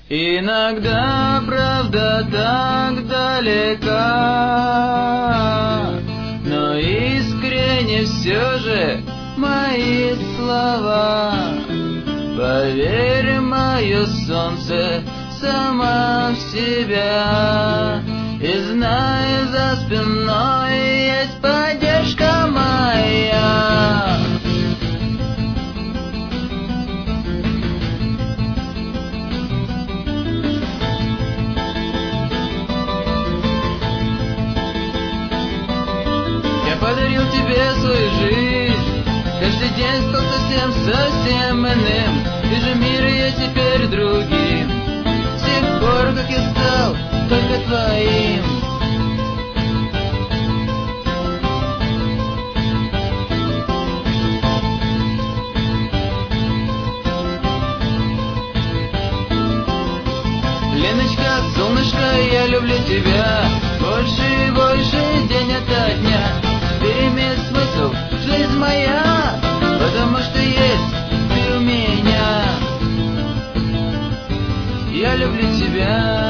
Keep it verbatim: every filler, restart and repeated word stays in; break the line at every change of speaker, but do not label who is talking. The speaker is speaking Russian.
Иногда правда так далека, но искренне все же мои слова. Поверь, мое солнце, сама в себя, и знай, за спиной есть поддержка моя. Я подарил тебе свою жизнь, каждый день стал совсем-совсем иным. Вижу мир я теперь другим, с тех пор, как я стал только твоим. Леночка, солнышко, я люблю тебя больше и больше, день ото дня. Теперь имеет смысл жизнь моя, потому что есть ты у меня. Я люблю тебя.